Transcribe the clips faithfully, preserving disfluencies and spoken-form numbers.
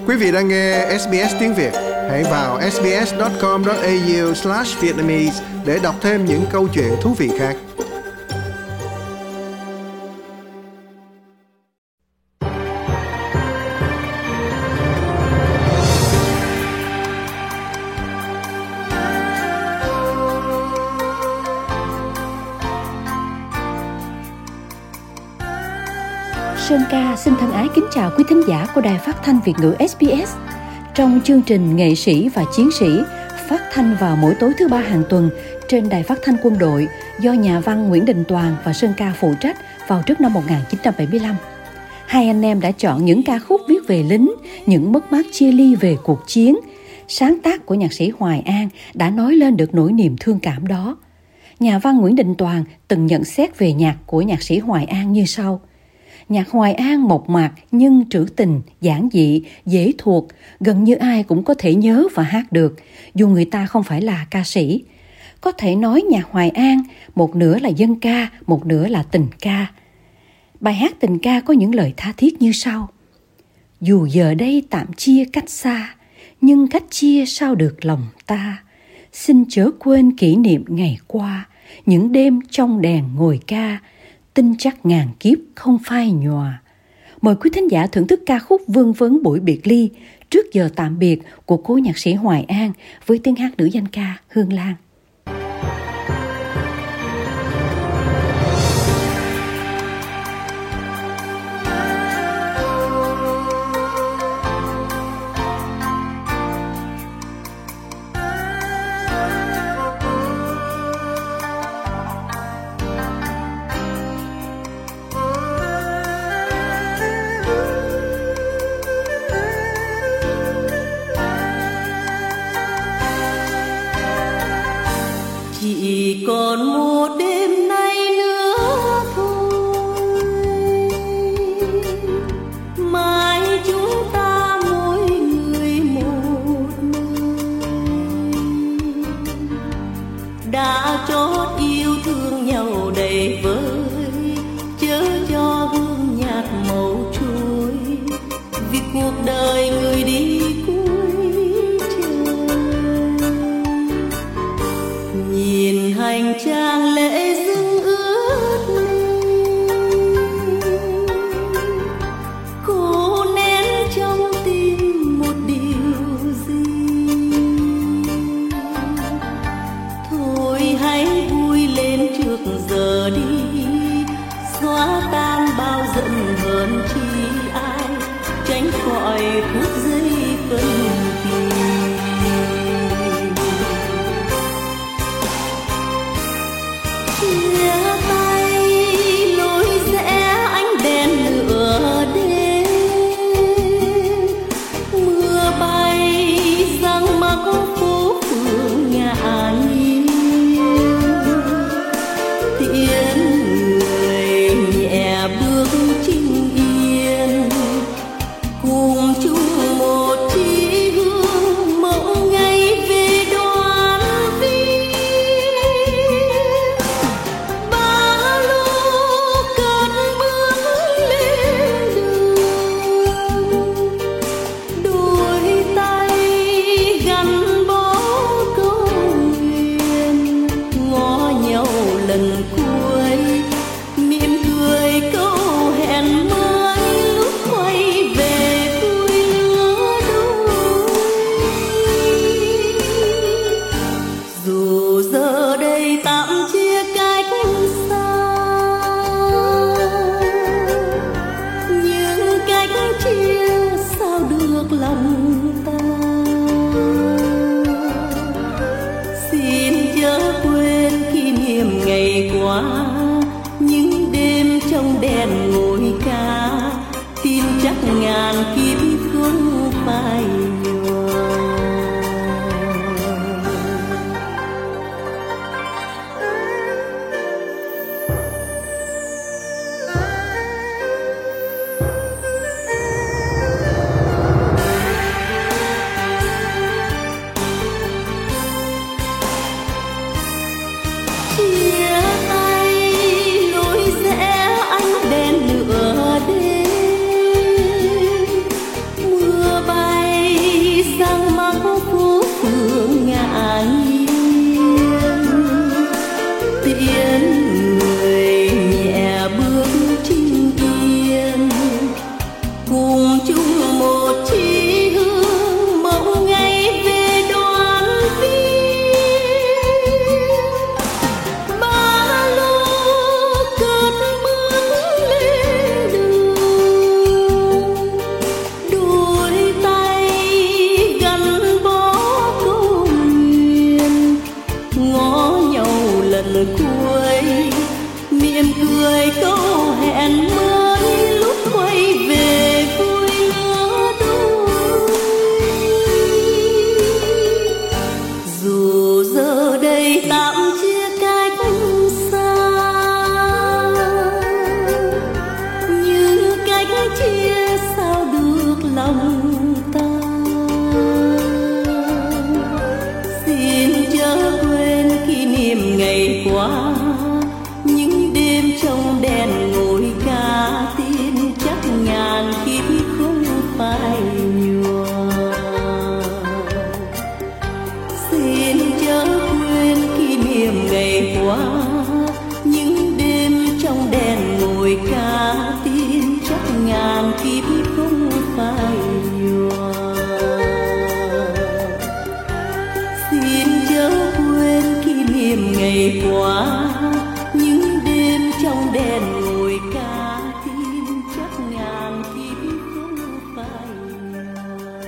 Quý vị đang nghe ét bê ét tiếng Việt. Hãy vào sbs chấm com chấm a u slash vietnamese để đọc thêm những câu chuyện thú vị khác. Sơn Ca xin thân ái kính chào quý thính giả của Đài Phát thanh Việt ngữ ét bê ét. Trong chương trình Nghệ sĩ và Chiến sĩ phát thanh vào mỗi tối thứ ba hàng tuần trên Đài Phát thanh Quân đội do nhà văn Nguyễn Đình Toàn và Sơn Ca phụ trách vào trước năm một nghìn chín trăm bảy mươi lăm. Hai anh em đã chọn những ca khúc viết về lính, những mất mát chia ly về cuộc chiến. Sáng tác của nhạc sĩ Hoài An đã nói lên được nỗi niềm thương cảm đó. Nhà văn Nguyễn Đình Toàn từng nhận xét về nhạc của nhạc sĩ Hoài An như sau: nhạc Hoài An mộc mạc nhưng trữ tình, giản dị, dễ thuộc, gần như ai cũng có thể nhớ và hát được, dù người ta không phải là ca sĩ. Có thể nói nhạc Hoài An một nửa là dân ca, một nửa là tình ca. Bài hát tình ca có những lời tha thiết như sau: dù giờ đây tạm chia cách xa, nhưng cách chia sao được lòng ta. Xin chớ quên kỷ niệm ngày qua, những đêm trong đèn ngồi ca, tin chắc ngàn kiếp không phai nhòa. Mời quý thính giả thưởng thức ca khúc Vương vấn buổi biệt ly, trước giờ tạm biệt của cố nhạc sĩ Hoài An với tiếng hát nữ danh ca Hương Lan. Chỉ còn một đêm nay nữa thôi, mai chúng ta mỗi người một nơi. Đã chót yêu thương nhau đầy vơi, chớ cho hương nhạt màu trôi, vì cuộc đời người đi hành trang lễ dưng ướt mi, cố nén trong tim một điều gì. Thôi hãy vui lên trước giờ đi, xóa tan bao giận hờn chi ai, tránh khỏi phút giây phân kỳ. kiếp không phai nhòa. Xin chớ quên kỷ niệm ngày qua, những đêm trong đèn ngồi ca tin chắc ngàn kiếp không phai nhòa.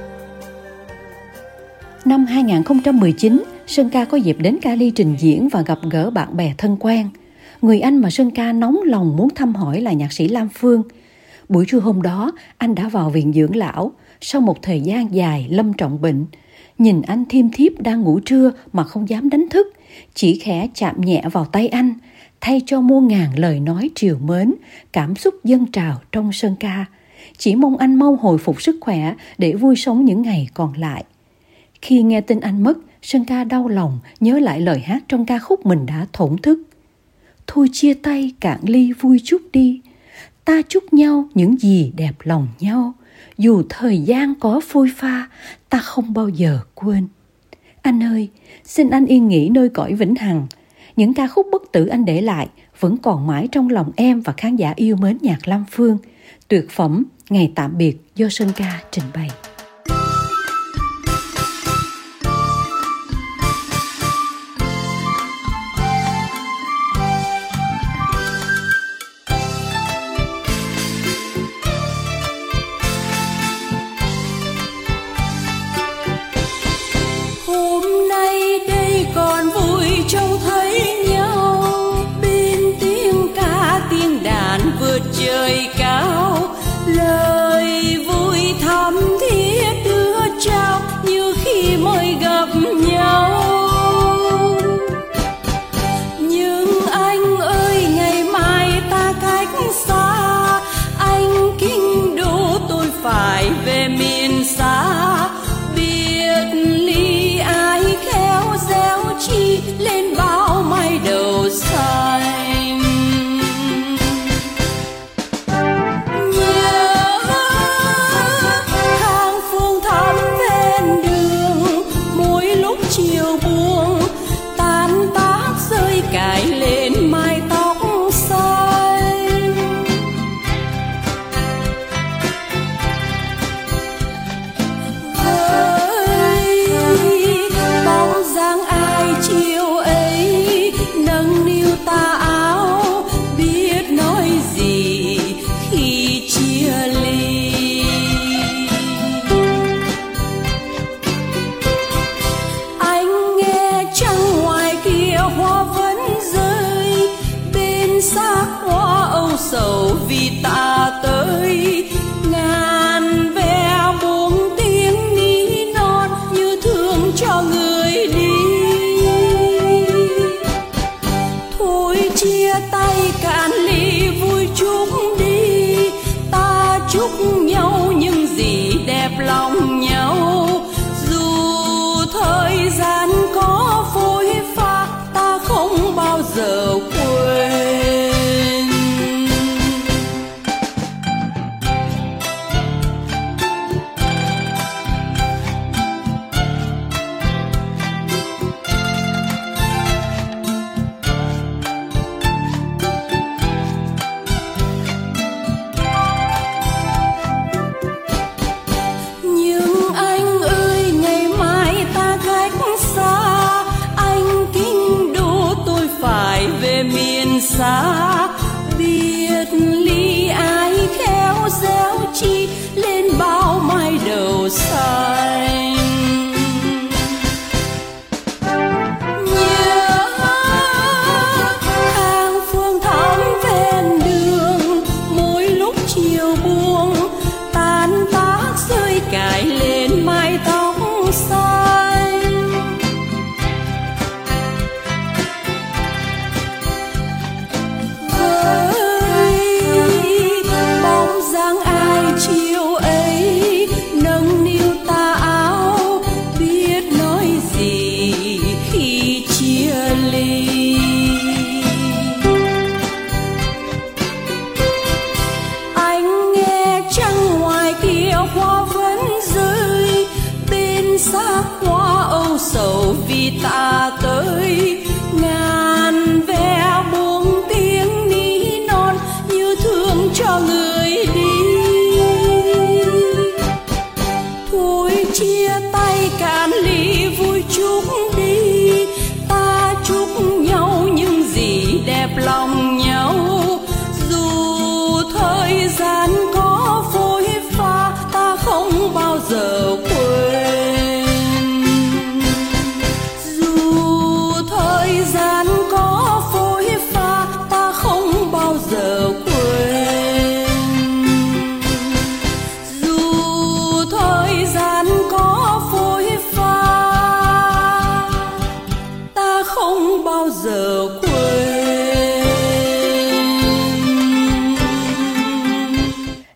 Năm hai không một chín, Sơn Ca có dịp đến Cali trình diễn và gặp gỡ bạn bè thân quen. Người anh mà Sơn Ca nóng lòng muốn thăm hỏi là nhạc sĩ Lam Phương. Buổi trưa hôm đó, anh đã vào viện dưỡng lão sau một thời gian dài lâm trọng bệnh. Nhìn anh thiêm thiếp đang ngủ trưa mà không dám đánh thức, chỉ khẽ chạm nhẹ vào tay anh, thay cho muôn ngàn lời nói trìu mến, cảm xúc dâng trào trong Sơn Ca. Chỉ mong anh mau hồi phục sức khỏe để vui sống những ngày còn lại. Khi nghe tin anh mất, Sơn Ca đau lòng nhớ lại lời hát trong ca khúc mình đã thổn thức. Thôi chia tay cạn ly vui chút đi, ta chúc nhau những gì đẹp lòng nhau, dù thời gian có phôi pha, ta không bao giờ quên. Anh ơi, xin anh yên nghỉ nơi cõi vĩnh hằng. Những ca khúc bất tử anh để lại vẫn còn mãi trong lòng em và khán giả yêu mến nhạc Lam Phương. Tuyệt phẩm Ngày tạm biệt do Sơn Ca trình bày. Trời cao lời vui thắm thiết đưa trao như khi mới gặp nhau. Nhưng anh ơi, ngày mai ta cách xa, anh kinh đô tôi phải về miền xa. Biệt ly ai khéo réo chi lên bao mây đầu xanh. Chiều buông tan tác rơi cài lên mái tóc xanh. Với bóng dáng ai chiều ấy nâng niu tà áo, biết nói gì khi chia ly. Xác hoa âu sầu vì ta tới, ngàn ve buông tiếng ní non như thương cho người đi. Thôi chia tay cạn ly vui chúc đi, ta chúc nhau những gì đẹp lòng nhau. Dù thời gian có phôi pha, ta không bao giờ quên. Xa biệt ly ai khéo réo chi lên bao mái đầu xanh. Nhớ hàng phương thắm ven đường, mỗi lúc chiều buông tan tác rơi cài lên mái tóc xanh. Chiều ấy nâng niu tà áo, biết nói gì khi chia ly. Anh nghe trăng ngoài kia hoa vẫn rơi, bên xác hoa âu sầu vì ta tới. Ngàn ve buông tiếng ní non như thương cho người đi.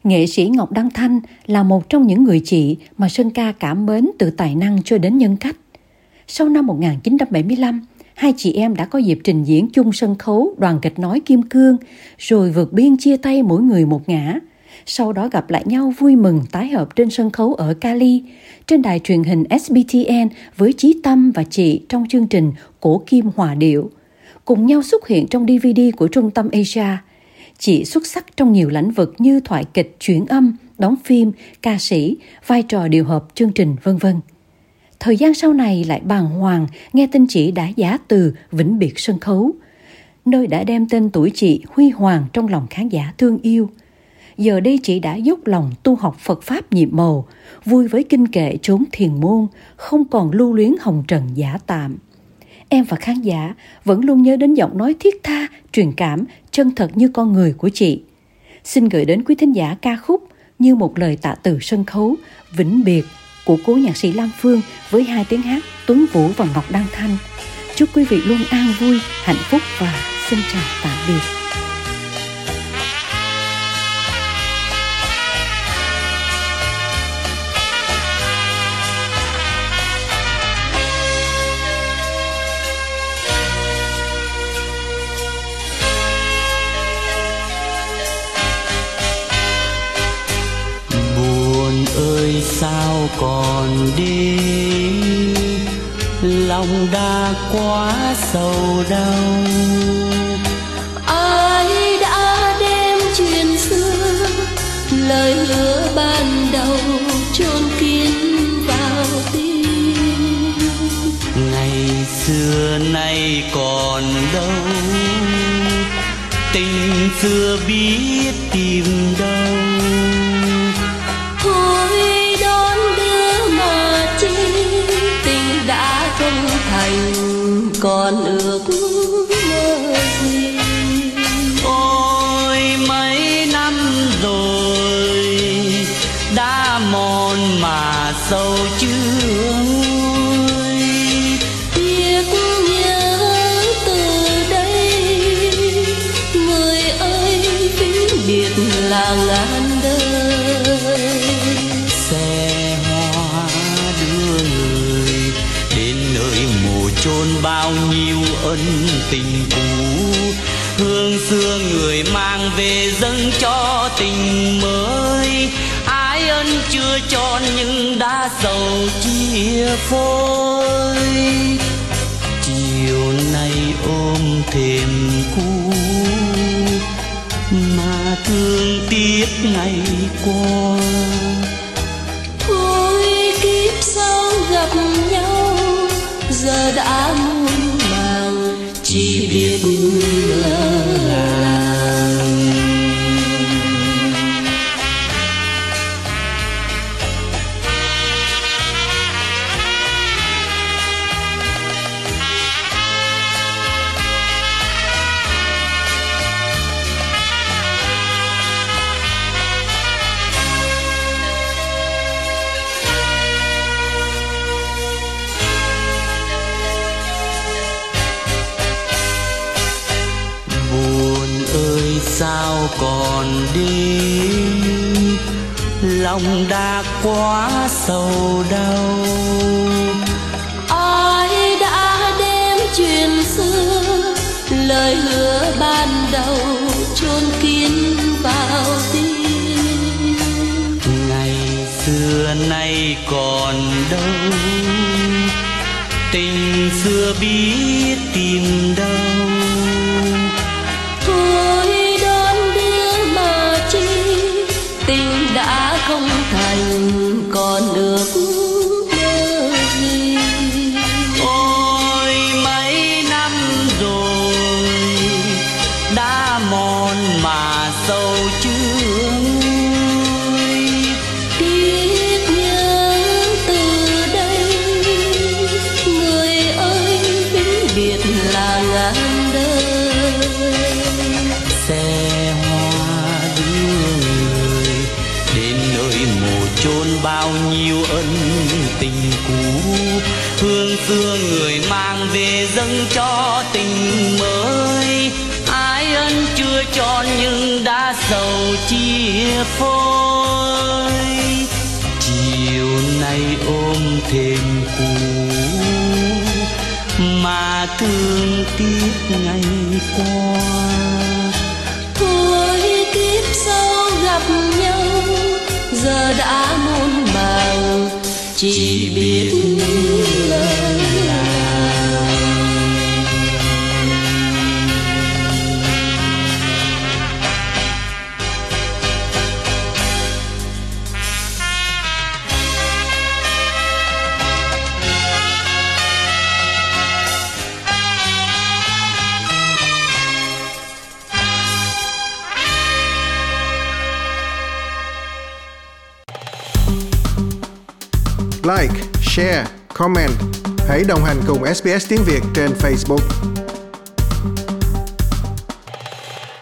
Nghệ sĩ Ngọc Đăng Thanh là một trong những người chị mà Sơn Ca cảm mến từ tài năng cho đến nhân cách. Sau năm một nghìn chín trăm bảy mươi lăm, hai chị em đã có dịp trình diễn chung sân khấu Đoàn kịch nói Kim Cương, rồi vượt biên chia tay mỗi người một ngả. Sau đó gặp lại nhau vui mừng tái hợp trên sân khấu ở Cali, trên đài truyền hình ét bê tê en với Chí Tâm và chị trong chương trình Cổ Kim Hòa Điệu. Cùng nhau xuất hiện trong đê vê đê của Trung tâm Asia. Chị xuất sắc trong nhiều lĩnh vực như thoại kịch, chuyển âm, đóng phim, ca sĩ, vai trò điều hợp chương trình, vân vân. Thời gian sau này lại bàng hoàng nghe tin chị đã giã từ vĩnh biệt sân khấu, nơi đã đem tên tuổi chị huy hoàng trong lòng khán giả thương yêu. Giờ đây chị đã dốc lòng tu học Phật Pháp nhiệm màu, vui với kinh kệ chốn thiền môn, không còn lưu luyến hồng trần giả tạm. Em và khán giả vẫn luôn nhớ đến giọng nói thiết tha, truyền cảm, chân thật như con người của chị. Xin gửi đến quý thính giả ca khúc Như một lời tạ từ sân khấu, Vĩnh biệt của cố nhạc sĩ Lam Phương với hai tiếng hát Tuấn Vũ và Ngọc Đăng Thanh. Chúc quý vị luôn an vui, hạnh phúc và xin chào tạm biệt. Sao còn đi, lòng đã quá sầu đau. Ai đã đem chuyện xưa, lời hứa ban đầu chôn kín vào tim. Ngày xưa nay còn đâu, tình xưa biết tìm đâu. Còn ước mơ gì? Ôi mấy năm rồi đã mòn mà sâu chưa nguôi. Tiếc nhớ từ đây, người ơi vĩnh biệt là ngàn đời. Xe hoa đưa người đến nơi mồ chôn bao nhiêu ân tình cũ. Hương xưa người mang về dâng cho tình mới. Ái ân chưa tròn nhưng đã sầu chia phôi. Chiều nay ôm thềm cũ mà thương tiếc ngày qua. Thôi kiếp sau gặp nhau giờ đã muôn màng, chỉ biết ngỡ ngàng. Sao còn đi, lòng đã quá sầu đau. Ai đã đem chuyện xưa, lời hứa ban đầu chôn kín vào tim. Ngày xưa nay còn đâu, tình xưa biết tìm đâu. Tình đã không thành còn ước mơ gì. Ôi mấy năm rồi đã mòn mà sâu chưa nguôi. Tiếc nhớ từ đây, người ơi vĩnh biệt là ngàn đời. Xe hoa đưa đến nơi mồ chôn bao nhiêu ân tình cũ. Hương xưa người mang về dâng cho tình mới. Ai duyên chưa tròn nhưng đã sầu chia phôi. Chiều nay ôm thêm cũ mà thương tiếc ngày qua. Thôi kiếp sau gặp nhau giờ đã muôn màng, chỉ biết lời Like, share, comment. Hãy đồng hành cùng ét bê ét tiếng Việt trên Facebook.